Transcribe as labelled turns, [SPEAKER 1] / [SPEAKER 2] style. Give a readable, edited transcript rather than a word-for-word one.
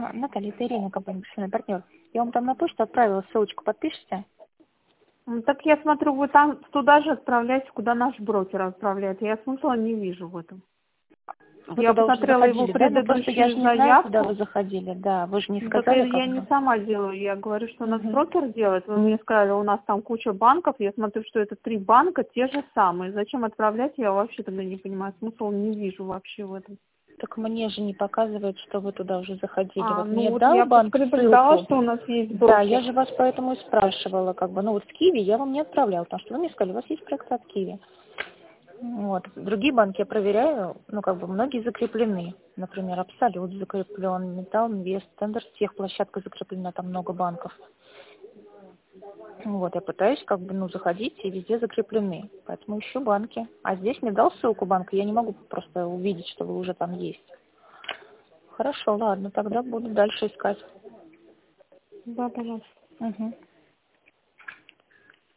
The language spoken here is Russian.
[SPEAKER 1] Наталья, это Ирина, компания «Профессиональный партнер». Я вам там на почту отправила ссылочку, подпишите?
[SPEAKER 2] Ну, так я смотрю, вы там туда же отправляете, куда наш брокер отправляет. Я смысла не вижу в этом.
[SPEAKER 1] Вы
[SPEAKER 2] Я
[SPEAKER 1] туда уже
[SPEAKER 2] посмотрела его
[SPEAKER 1] заходили, да? Ну, просто я же
[SPEAKER 2] предыдущую
[SPEAKER 1] не знаю, куда вы
[SPEAKER 2] заявку.
[SPEAKER 1] заходили, да. Вы же не
[SPEAKER 2] Ну, так
[SPEAKER 1] сказали, как
[SPEAKER 2] я не
[SPEAKER 1] бы.
[SPEAKER 2] сама делаю. Я говорю, что у нас брокер делает. Вы мне сказали, у нас там куча банков. Я смотрю, что это 3 банка, те же самые. Зачем отправлять, я вообще тогда не понимаю. Смысла не вижу вообще в этом.
[SPEAKER 1] Так мне же не показывает, что вы туда уже заходили. Вот
[SPEAKER 2] Ну
[SPEAKER 1] мне
[SPEAKER 2] вот
[SPEAKER 1] дал
[SPEAKER 2] я
[SPEAKER 1] банк
[SPEAKER 2] предупреждала,
[SPEAKER 1] ссылку.
[SPEAKER 2] что у нас есть
[SPEAKER 1] Да, я
[SPEAKER 2] брокер.
[SPEAKER 1] же вас поэтому и спрашивала, как бы, ну вот в Киви я вам не отправляла, потому что вы мне сказали, у вас есть проект от Киви. Вот. Другие банки я проверяю, ну, как бы, многие закреплены. Например, Абсолют закреплен, Металл Инвест, Тендер Техплощадка закреплена, там много банков. Вот, я пытаюсь, как бы, ну, заходить, и везде закреплены. Поэтому ищу банки. А здесь мне дал ссылку банка, я не могу просто увидеть, что вы уже там есть. Хорошо, ладно, тогда буду дальше искать.
[SPEAKER 2] Да, пожалуйста.
[SPEAKER 1] Угу.